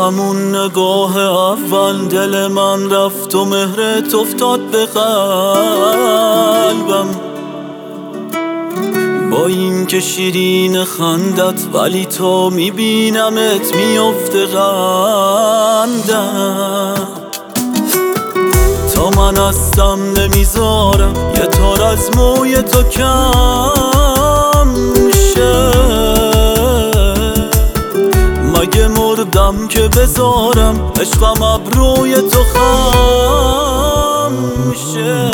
همون نگاه اول دل من رفت و مهرت افتاد به قلبم. با این که شیرین خندت ولی تا میبینمت میفته قندم. تا من هستم نمیذارم یه تار از موی تو کم شه. مگه مردم که بذارم عشقم ابروی تو خم شه.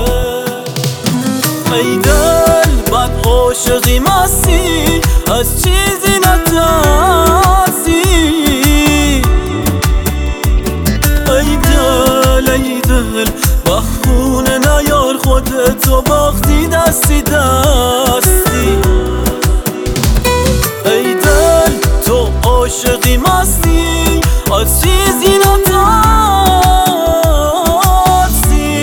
ای دل بد عاشقی مستی از چیزی نترسی. ای دل بخونه نیار خودتو باختی دستی دستی. ای دل تو عاشقی مستی از چیزی نترسی.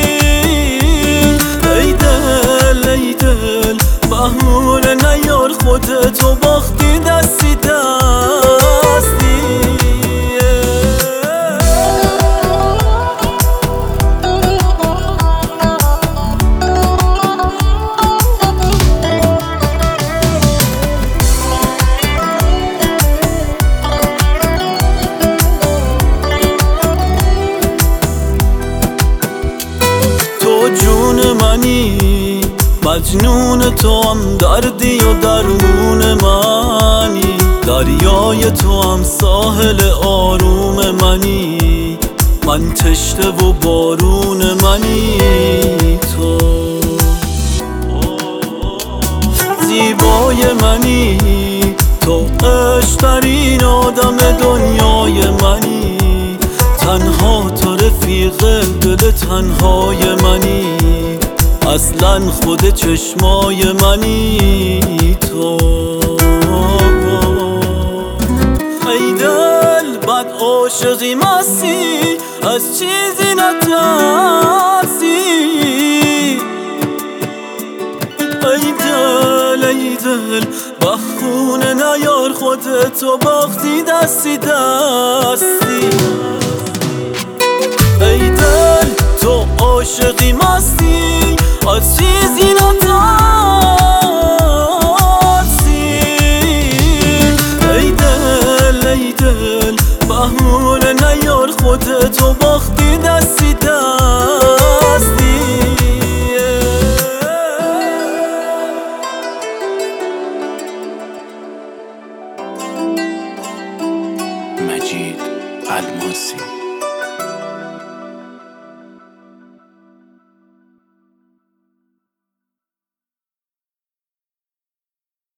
ای دل بهونه نیار خودتو باختی دستی دستی. جون منی مجنون تو هم دردی و درمون منی. دریای تو هم ساحل آروم منی. من تشنه و بارون منی. تو زیبای منی. تو عشق‌ترین آدم دنیای منی. تنها تو رفیق دل تنهای منی. اصلا خود چشمای منی تو. ای دل بد عاشقی مستی از چیزی نترسی. ای دل بخونه نیار خودتو باختی دستی دستی. ای دل تو عاشقی مستی از چیزی نترسی. ای دل بهونه نیار خودتو باختی دستی دستی. مجید الماسی.